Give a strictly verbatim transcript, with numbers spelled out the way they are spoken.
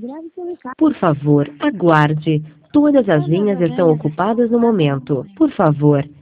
Por favor, aguarde. Todas as linhas estão ocupadas no momento. Por favor,